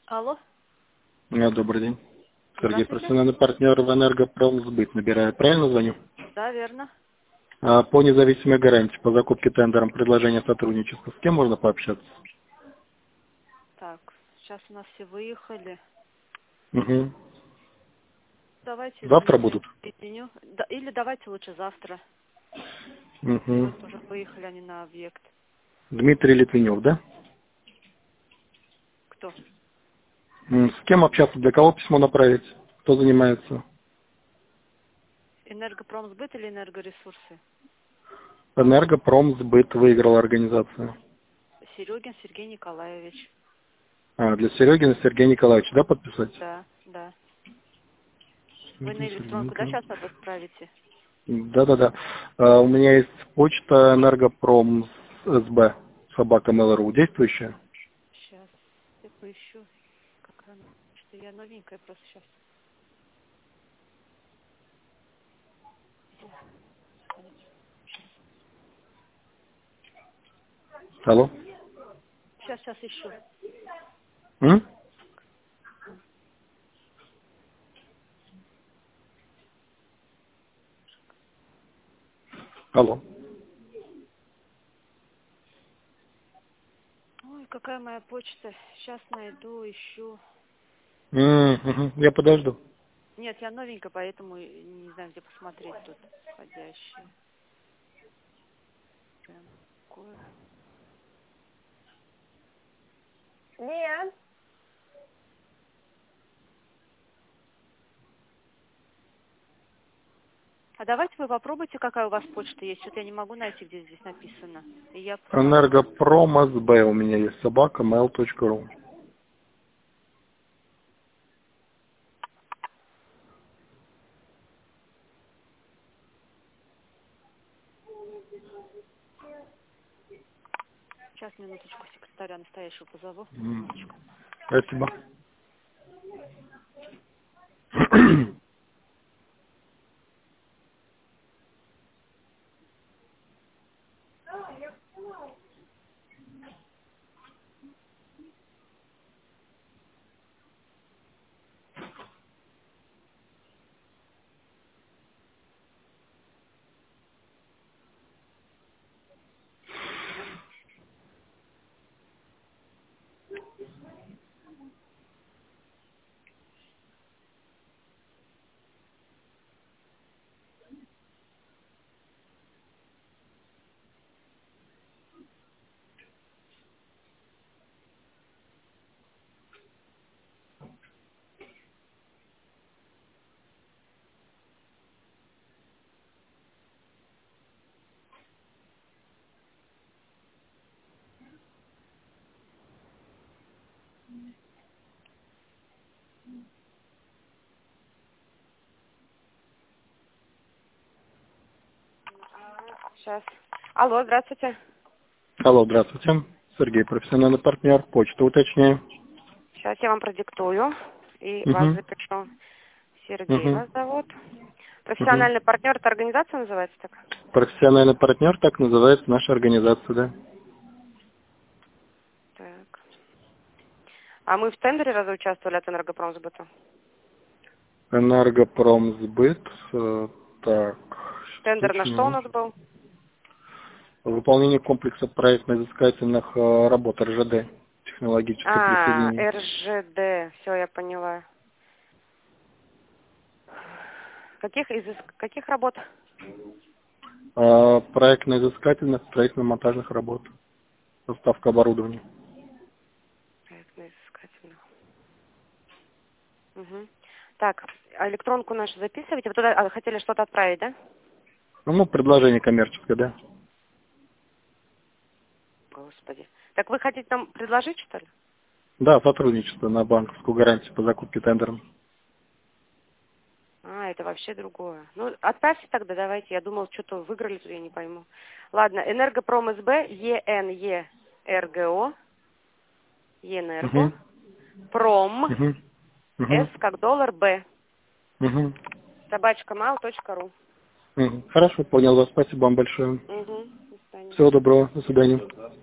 Алло, Добрый день. Сергей, здравствуйте. профессиональный партнер в «Энергопромсбыт» набирает. Правильно звоню? Да, верно. По независимой гарантии по закупке тендером предложения сотрудничества. С кем можно пообщаться? Так, сейчас у нас все выехали. Угу. Давайте Завтра Дмитрия будут? соединю. Да, или давайте лучше завтра. Угу. Просто уже выехали они на объект. Дмитрий Литвинев, да? Кто? С кем общаться? Для кого письмо направить? Кто занимается? Энергопромсбыт или энергоресурсы? «Энергопромсбыт» выиграла организация. Серегин Сергей Николаевич. Для Серегина Сергея Николаевича, да, подписать? Да, да. Вы на Серегин Сергей электронку, да, Николаевич. сейчас отправите? Да. У меня есть почта «Энергопромсб» собака Mail.ru, действующая? Сейчас я поищу. Как она? Что я новенькая просто сейчас. Алло? Сейчас ищу. М? Алло. Ой, какая моя почта. Сейчас найду, ищу. Мгм. Я подожду. Нет, я новенькая, поэтому не знаю, где посмотреть тут входящие. Прям такое. Нет. А давайте вы попробуйте, какая у вас почта есть. Что-то я не могу найти, где здесь написано. И я посмотрю. «Энергопромсб» у меня есть собака mail.ru. Сейчас, минуточку, секретаря настоящего позову. М. Минуточку. Спасибо. Сейчас. Алло, здравствуйте. Алло, здравствуйте. Сергей, профессиональный партнер. Почта уточняю. Сейчас я вам продиктую и вас Угу. запишу. Сергей Угу. вас зовут. Угу. Профессиональный партнер, это организация называется так? Профессиональный партнер, так называется наша организация, да. Так. А мы в тендере разве участвовали от энергопромсбыта? «Энергопромсбыт». Так, Тендер на точно. что у нас был? Выполнение комплекса проектно-изыскательных работ РЖД, технологическое А, присоединение. РЖД. Все, я поняла. Каких работ? Проектно-изыскательных, строительно-монтажных работ. Поставка оборудования. Проектно-изыскательных. Угу. Так, а электронку нашу записывайте. Вы туда хотели что-то отправить, да? Ну, предложение коммерческое, да. Господи. Так вы хотите нам предложить, что ли? Да, сотрудничество на банковскую гарантию по закупке тендером. А, это вообще другое. Ну, отправьте тогда, давайте. Я думала, что-то выиграли, тут я не пойму. Ладно, Энергопромсб, ЕНЕРГО, Угу. ЕНЕРГО, Пром, Угу. С Угу. как доллар, Б, Угу. собачкамал.ру. Хорошо, понял вас. Спасибо вам большое. Угу, до свидания. Всего доброго. До свидания.